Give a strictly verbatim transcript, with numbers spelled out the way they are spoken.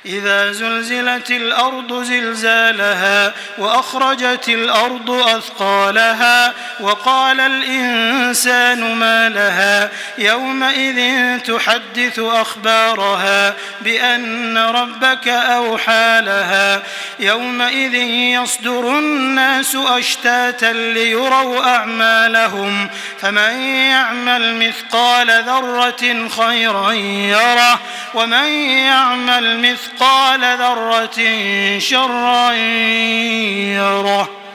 إذا زلزلت الأرض زلزالها وأخرجت الأرض أثقالها وقال الإنسان ما لها يومئذ تحدث أخبارها بأن ربك أوحى لها يومئذ يصدر الناس أشتاتا ليروا أعمالهم فمن يعمل مثقال ذرة خيرا يره ومن يعمل مثقال ذرة شرا يره.